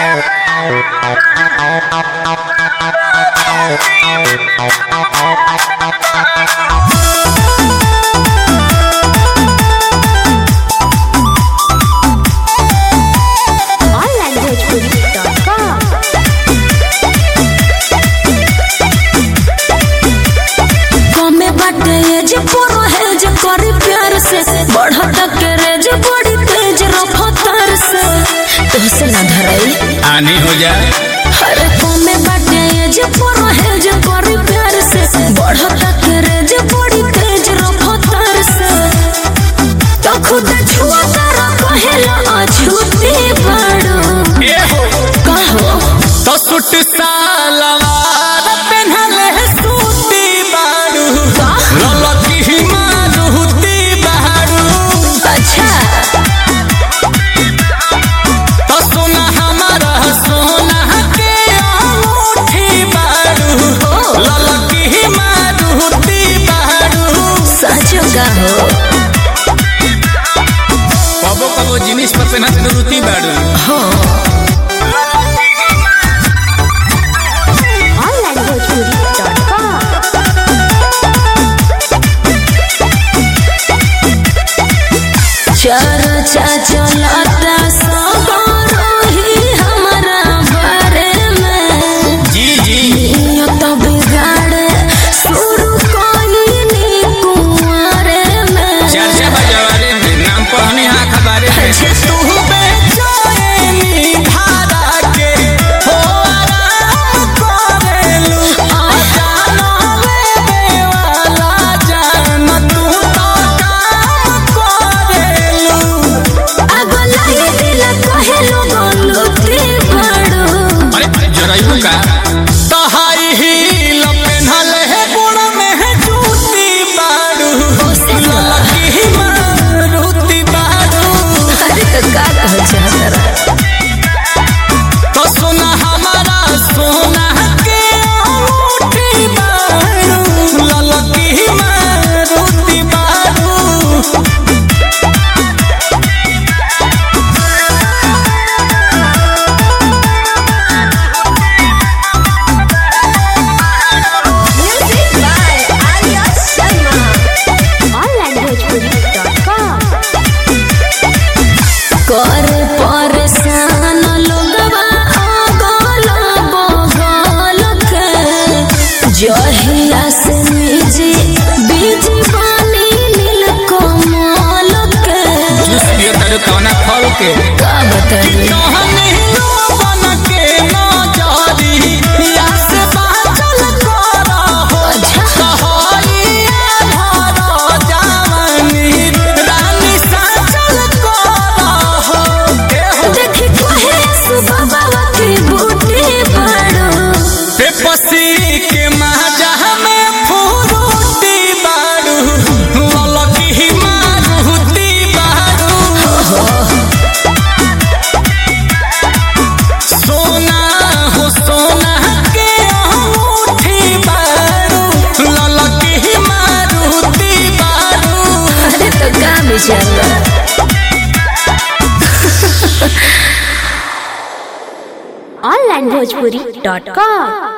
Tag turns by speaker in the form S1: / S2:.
S1: आनी हो जाए
S2: अरे कमे बाटे जे परो है जे करी प्यार से बढ़ता करे जे बड़ी तेज रफ्तार से तो खुद छुआ कर कहेला अछूती बाड़ो
S1: ए हो
S2: कहो
S1: तो सुट सलवार पहनले सूती बाड़ू ललकी मारुति बाड़ू
S2: अच्छा
S1: कबो कबो जिनिस पर पहनत रुति बाड़ू
S2: हो चर्चा चलता सगरो ही हमारा बारे में
S1: जी जी
S2: तो बिगाड़े शुरू कोई कुंवारे में
S1: चर्चा बजावारे में नाम पहनी हाँ खबारे में तू बेचैनी धारा के हो आराम करेलू जानो बेवाला जान तू तो काम करेलू
S2: अगला दिल कहेलो गोलुती बाड़ो
S1: अरे जरायू का तहाई हिल पेन्हल है गुण में जूती बाड़ू ललकी मारुति बाड़ू
S2: अरे तो का कह जरा
S1: तो सोना हमारा सोना के अंगूठी बाड़ू ललकी मारुति बाड़ू
S2: music by Arya Sharma onlinebhojpuri.com कर परेशान लोगवा अगल बगल के जहिया से निजी बीज बनी नील कमल के
S1: जूस पियो तारू कवना फल के
S2: का बताई
S1: कहनी बन के नजरी या से बाचल करा हो कहइया धर जवानी रानी साचल करा हो
S2: देखी कहे सुबह बाबा की बूटी बाड़ो
S1: पेपसी के माजा में फुरुटी बाड़ू ललकी मारुति बाड़ू सोना हो सोना के अंगूठी बाड़ू ललकी मारुति बाड़ू
S2: अरे तो का विचार onlinebhojpuri.com